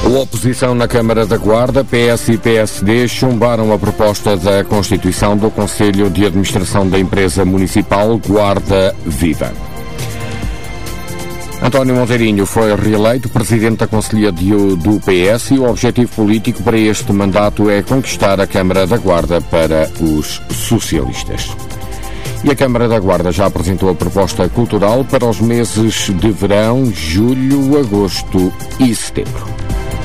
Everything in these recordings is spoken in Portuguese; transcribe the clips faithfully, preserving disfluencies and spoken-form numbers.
A oposição na Câmara da Guarda, P S e P S D, chumbaram a proposta da constituição do Conselho de Administração da empresa municipal Guarda Viva. António Monteirinho foi reeleito presidente da Conselhia do P S e o objetivo político para este mandato é conquistar a Câmara da Guarda para os socialistas. E a Câmara da Guarda já apresentou a proposta cultural para os meses de verão, julho, agosto e setembro.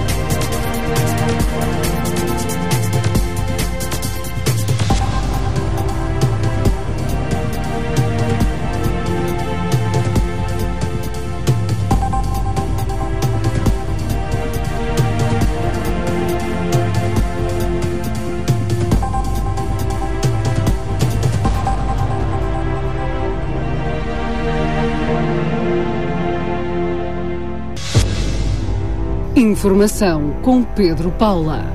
Informação com Pedro Paula.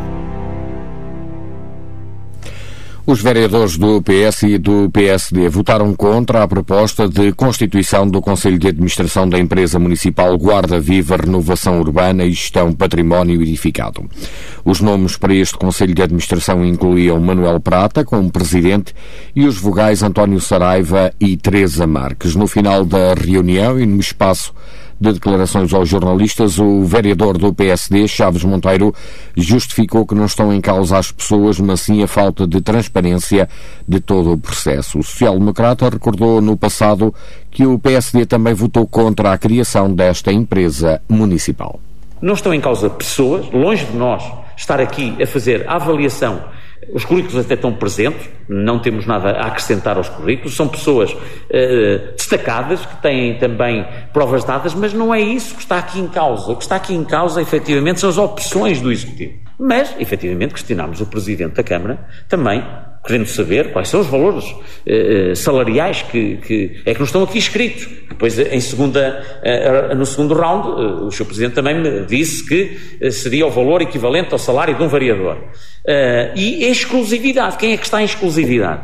Os vereadores do P S e do P S D votaram contra a proposta de constituição do Conselho de Administração da empresa municipal Guarda Viva, Renovação Urbana e Gestão Património Edificado. Os nomes para este Conselho de Administração incluíam Manuel Prata como presidente e os vogais António Saraiva e Teresa Marques. No final da reunião e no espaço de declarações aos jornalistas, o vereador do P S D, Chaves Monteiro, justificou que não estão em causa as pessoas, mas sim a falta de transparência de todo o processo. O social-democrata recordou no passado que o P S D também votou contra a criação desta empresa municipal. Não estão em causa pessoas, longe de nós estar aqui a fazer a avaliação. Os currículos até estão presentes, não temos nada a acrescentar aos currículos, são pessoas uh, destacadas, que têm também provas dadas, mas não é isso que está aqui em causa. O que está aqui em causa, efetivamente, são as opções do Executivo. Mas, efetivamente, questionámos o Presidente da Câmara também, querendo saber quais são os valores uh, salariais que, que é que não estão aqui escritos. Depois, em segunda, uh, no segundo round, uh, o senhor Presidente também me disse que uh, seria o valor equivalente ao salário de um vereador. Uh, e exclusividade. Quem é que está em exclusividade?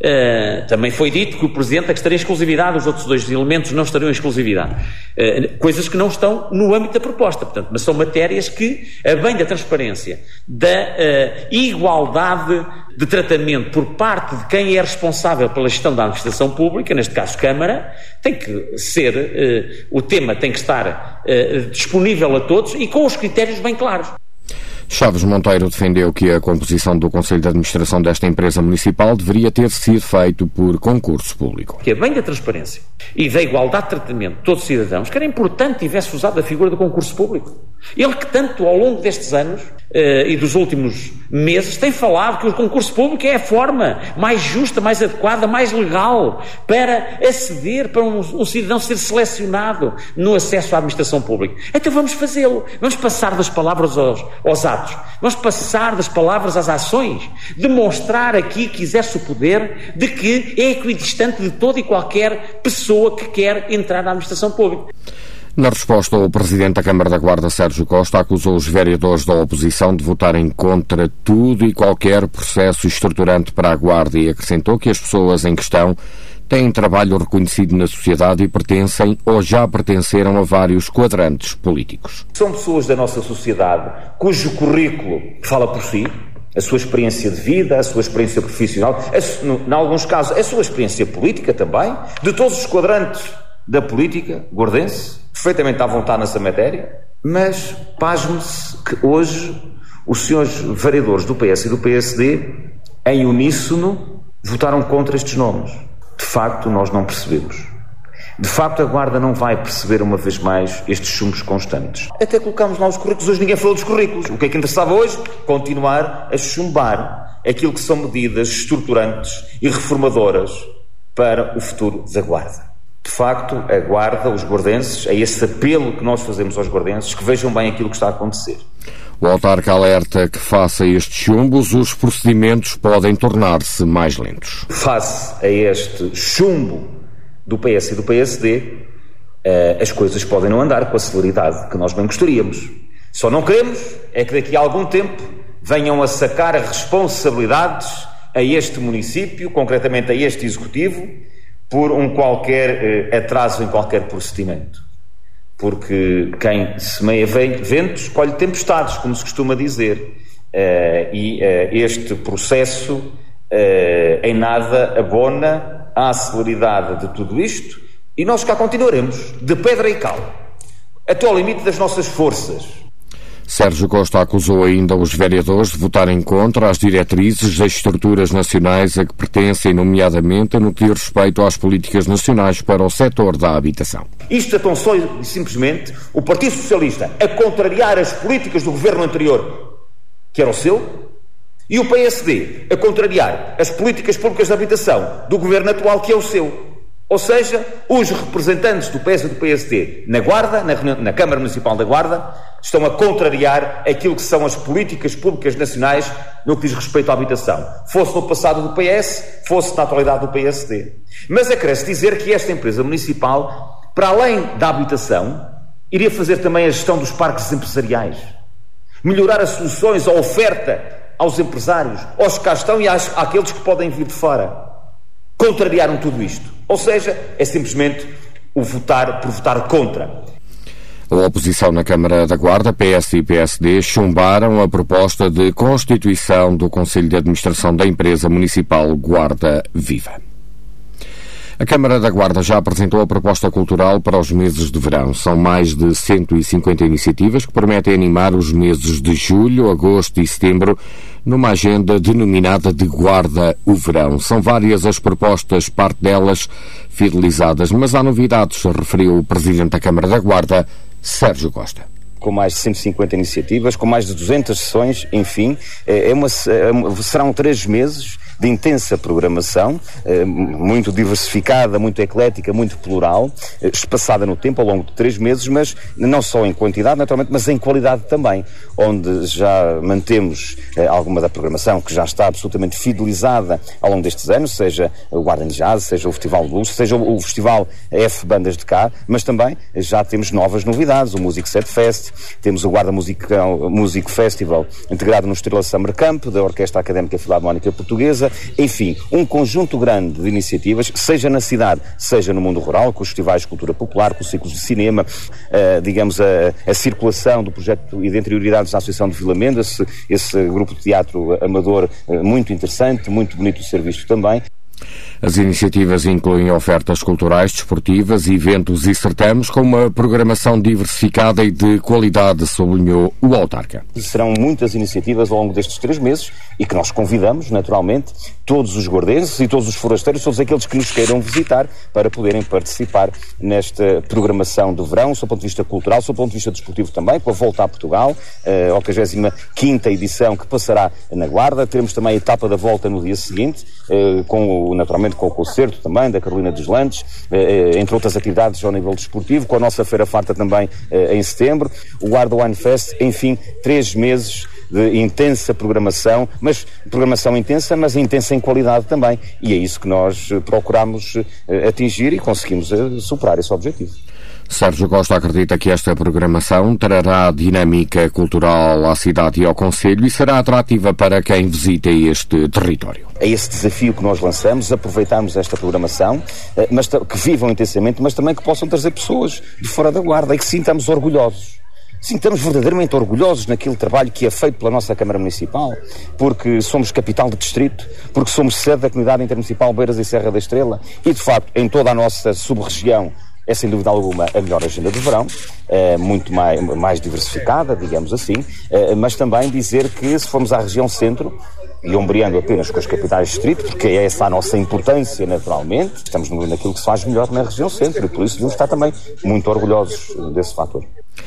Uh, também foi dito que o Presidente é que estaria em exclusividade, os outros dois elementos não estariam em exclusividade. Uh, coisas que não estão no âmbito da proposta, portanto, mas são matérias que, a bem da transparência, da uh, igualdade de tratamento por parte de quem é responsável pela gestão da administração pública, neste caso Câmara, tem que ser, uh, o tema tem que estar uh, disponível a todos e com os critérios bem claros. Chaves Monteiro defendeu que a composição do Conselho de Administração desta empresa municipal deveria ter sido feito por concurso público. Que é bem da transparência e da igualdade de tratamento de todos os cidadãos, que era importante que tivesse usado a figura do concurso público. Ele que tanto ao longo destes anos uh, e dos últimos meses tem falado que o concurso público é a forma mais justa, mais adequada, mais legal para aceder, para um, um cidadão ser selecionado no acesso à administração pública. Então vamos fazê-lo. Vamos passar das palavras aos, aos atos. Vamos passar das palavras às ações. Demonstrar aqui que exerce o poder de que é equidistante de toda e qualquer pessoa que quer entrar na administração pública. Na resposta, o Presidente da Câmara da Guarda, Sérgio Costa, acusou os vereadores da oposição de votarem contra tudo e qualquer processo estruturante para a Guarda e acrescentou que as pessoas em questão têm trabalho reconhecido na sociedade e pertencem ou já pertenceram a vários quadrantes políticos. São pessoas da nossa sociedade cujo currículo fala por si, a sua experiência de vida, a sua experiência profissional, em alguns casos a sua experiência política também, de todos os quadrantes da política guardense, perfeitamente à vontade nessa matéria, mas pasme-se que hoje os senhores vereadores do P S e do P S D, em uníssono, votaram contra estes nomes. De facto, nós não percebemos. De facto, a Guarda não vai perceber uma vez mais estes chumbos constantes. Até colocámos lá os currículos, hoje ninguém falou dos currículos. O que é que interessava hoje? Continuar a chumbar aquilo que são medidas estruturantes e reformadoras para o futuro da Guarda. De facto, a Guarda, os guardenses, é esse apelo que nós fazemos aos guardenses, que vejam bem aquilo que está a acontecer. O autarca alerta que, face a estes chumbos, os procedimentos podem tornar-se mais lentos. Face a este chumbo do P S e do P S D, as coisas podem não andar com a celeridade que nós bem gostaríamos. Só não queremos é que daqui a algum tempo venham a sacar as responsabilidades a este município, concretamente a este Executivo, por um qualquer eh, atraso em qualquer procedimento. porque quem semeia ventos colhe tempestades, como se costuma dizer. Uh, e uh, este processo uh, em nada abona à celeridade de tudo isto, e nós cá continuaremos, de pedra e cal, até ao limite das nossas forças. Sérgio Costa acusou ainda os vereadores de votarem contra as diretrizes das estruturas nacionais a que pertencem, nomeadamente no que diz respeito às políticas nacionais para o setor da habitação. Isto é tão só e simplesmente o Partido Socialista a contrariar as políticas do governo anterior, que era o seu, e o P S D a contrariar as políticas públicas de habitação do governo atual, que é o seu. Ou seja, os representantes do P S e do P S D na Guarda, na, reunião, na Câmara Municipal da Guarda, estão a contrariar aquilo que são as políticas públicas nacionais no que diz respeito à habitação. Fosse no passado do P S, fosse na atualidade do P S D. Mas acresce dizer que esta empresa municipal, para além da habitação, iria fazer também a gestão dos parques empresariais, melhorar as soluções, a oferta aos empresários, aos que cá estão e às, àqueles que podem vir de fora. Contrariaram tudo isto. Ou seja, é simplesmente o votar por votar contra. A oposição na Câmara da Guarda, P S e P S D, chumbaram a proposta de constituição do Conselho de Administração da empresa municipal Guarda Viva. A Câmara da Guarda já apresentou a proposta cultural para os meses de verão. São mais de cento e cinquenta iniciativas que prometem animar os meses de julho, agosto e setembro numa agenda denominada de Guarda o Verão. São várias as propostas, parte delas fidelizadas, mas há novidades, referiu o Presidente da Câmara da Guarda, Sérgio Costa. Com mais de cento e cinquenta iniciativas, com mais de duzentas sessões, enfim, é uma, é uma, serão três meses de intensa programação, muito diversificada, muito eclética, muito plural, espaçada no tempo, ao longo de três meses, mas não só em quantidade, naturalmente, mas em qualidade também, onde já mantemos alguma da programação que já está absolutamente fidelizada ao longo destes anos, seja o Guarda Jazz, seja o Festival Blues, seja o Festival F Bandas de Cá, mas também já temos novas novidades, o Music Set Fest, temos o Guarda Music, Music Festival integrado no Estrela Summer Camp, da Orquestra Académica Filarmónica Portuguesa. Enfim, um conjunto grande de iniciativas, seja na cidade, seja no mundo rural, com os festivais de cultura popular, com os ciclos de cinema, uh, digamos, a, a circulação do projeto e de interioridades da Associação de Vila Mendes, esse, esse grupo de teatro amador uh, muito interessante, muito bonito de ser visto também. As iniciativas incluem ofertas culturais, desportivas, eventos e certames com uma programação diversificada e de qualidade, sublinhou o autarca. Serão muitas iniciativas ao longo destes três meses e que nós convidamos, naturalmente, todos os guardenses e todos os forasteiros, todos aqueles que nos queiram visitar para poderem participar nesta programação de verão, sob o ponto de vista cultural, sob o ponto de vista desportivo também, com a volta a Portugal, a oitagésima quinta edição que passará na Guarda. Teremos também a etapa da volta no dia seguinte, com, naturalmente, com o concerto também da Carolina dos Landes, entre outras atividades ao nível desportivo, com a nossa Feira Farta também em setembro, o Guarda Wine Fest, enfim, três meses de intensa programação, mas programação intensa, mas intensa em qualidade também, e é isso que nós procuramos atingir e conseguimos superar esse objetivo. Sérgio Costa acredita que esta programação trará dinâmica cultural à cidade e ao concelho e será atrativa para quem visita este território. É esse desafio que nós lançamos, aproveitamos esta programação, mas que vivam intensamente, mas também que possam trazer pessoas de fora da Guarda e que sintamos orgulhosos. Sintamos verdadeiramente orgulhosos naquele trabalho que é feito pela nossa Câmara Municipal, porque somos capital de distrito, porque somos sede da Comunidade Intermunicipal Beiras e Serra da Estrela e, de facto, em toda a nossa sub-região, é sem dúvida alguma a melhor agenda de verão, é, muito mais, mais diversificada, digamos assim, é, mas também dizer que se formos à região centro, e ombreando apenas com as capitais de distrito, porque é essa a nossa importância naturalmente, estamos naquilo que se faz melhor na região centro e por isso devemos estar também muito orgulhosos desse fator.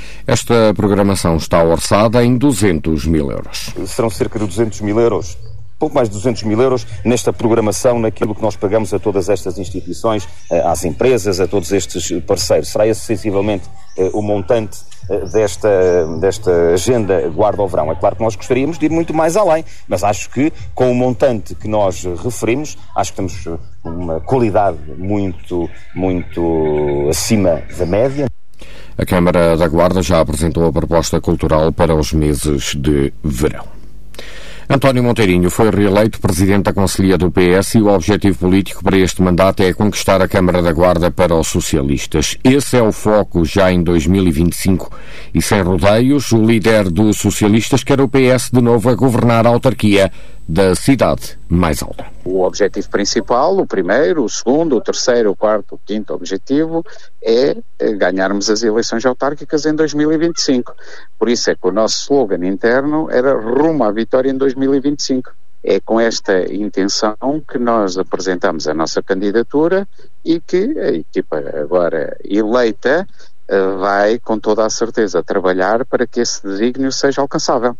Esta programação está orçada em duzentos mil euros. Serão cerca de duzentos mil euros. Pouco mais de duzentos mil euros nesta programação, naquilo que nós pagamos a todas estas instituições, às empresas, a todos estes parceiros. Será esse sensivelmente o montante desta, desta agenda Guarda ao Verão. É claro que nós gostaríamos de ir muito mais além, mas acho que com o montante que nós referimos, acho que temos uma qualidade muito, muito acima da média. A Câmara da Guarda já apresentou a proposta cultural para os meses de verão. António Monteirinho foi reeleito presidente da Conselhia do P S e o objetivo político para este mandato é conquistar a Câmara da Guarda para os socialistas. Esse é o foco já em dois mil e vinte e cinco. E sem rodeios, o líder dos socialistas quer o P S de novo a governar a autarquia da cidade mais alta. O objetivo principal, o primeiro, o segundo, o terceiro, o quarto, o quinto objetivo é ganharmos as eleições autárquicas em dois mil e vinte e cinco. Por isso é que o nosso slogan interno era rumo à vitória em dois mil e vinte e cinco. É com esta intenção que nós apresentamos a nossa candidatura e que a equipa agora eleita vai com toda a certeza trabalhar para que esse desígnio seja alcançável.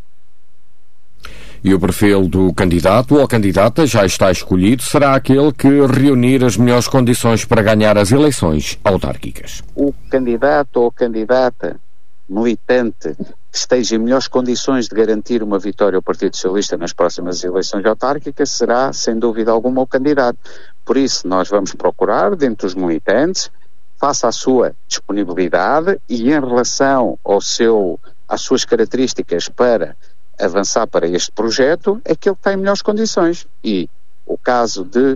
E o perfil do candidato ou candidata já está escolhido, será aquele que reunir as melhores condições para ganhar as eleições autárquicas. O candidato ou candidata militante que esteja em melhores condições de garantir uma vitória ao Partido Socialista nas próximas eleições autárquicas será, sem dúvida alguma, o candidato. Por isso, nós vamos procurar, dentro dos militantes, face à sua disponibilidade e em relação ao seu, às suas características para avançar para este projeto, aquele que tem melhores condições. E o caso de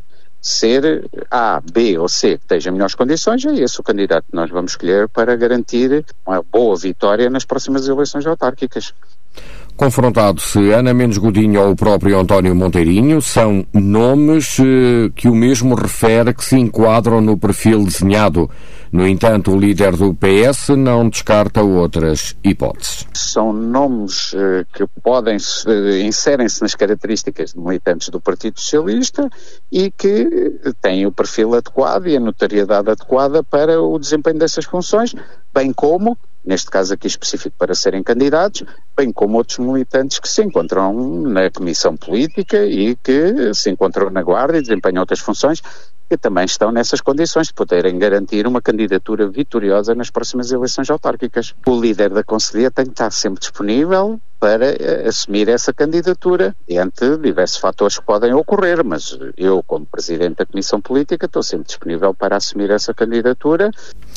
ser A, B ou C que esteja em melhores condições, é esse o candidato que nós vamos escolher para garantir uma boa vitória nas próximas eleições autárquicas. Confrontado-se Ana Mendes Godinho ou o próprio António Monteirinho, são nomes eh, que o mesmo refere que se enquadram no perfil desenhado. No entanto, o líder do P S não descarta outras hipóteses. São nomes eh, que podem eh, inserem-se nas características de militantes do Partido Socialista e que têm o perfil adequado e a notoriedade adequada para o desempenho dessas funções, bem como, neste caso aqui específico para serem candidatos, bem como outros militantes que se encontram na Comissão Política e que se encontram na Guarda e desempenham outras funções que também estão nessas condições de poderem garantir uma candidatura vitoriosa nas próximas eleições autárquicas. O líder da Conselhia tem que estar sempre disponível para uh, assumir essa candidatura diante de diversos fatores que podem ocorrer, mas eu, como Presidente da Comissão Política, estou sempre disponível para assumir essa candidatura.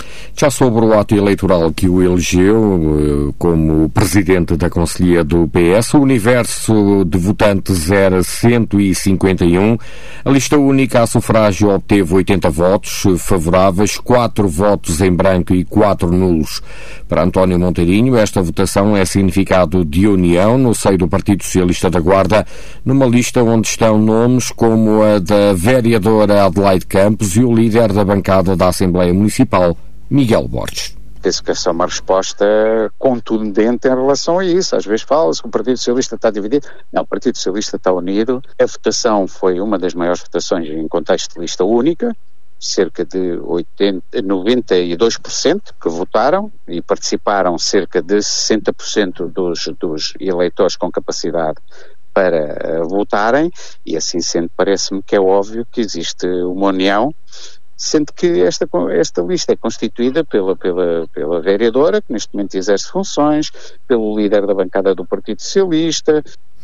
Já sobre o ato eleitoral que o elegeu uh, como Presidente da Conselhia do P S, o universo de votantes era cento e cinquenta e um, a lista única a sufrágio obteve oitenta votos favoráveis, quatro votos em branco e quatro nulos. Para António Monteirinho, esta votação é significado de união no seio do Partido Socialista da Guarda, numa lista onde estão nomes como a da vereadora Adelaide Campos e o líder da bancada da Assembleia Municipal, Miguel Borges. Penso que essa é uma resposta contundente em relação a isso. Às vezes fala-se que o Partido Socialista está dividido. Não, o Partido Socialista está unido. A votação foi uma das maiores votações em contexto de lista única, cerca de oitenta, noventa e dois por cento que votaram e participaram cerca de sessenta por cento dos, dos eleitores com capacidade para uh, votarem, e assim sendo parece-me que é óbvio que existe uma união, sendo que esta, esta lista é constituída pela, pela, pela vereadora, que neste momento exerce funções, pelo líder da bancada do Partido Socialista.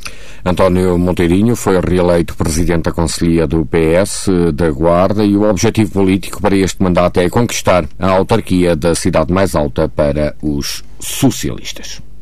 António Monteirinho foi reeleito Presidente da Conselhia do P S da Guarda e o objetivo político para este mandato é conquistar a autarquia da cidade mais alta para os socialistas.